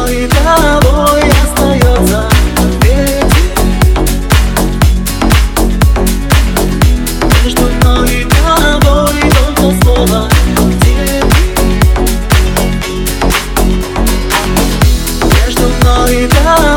мной и тобой остается ответить. Между мной и тобой только слово «деньги». Между мной и тобой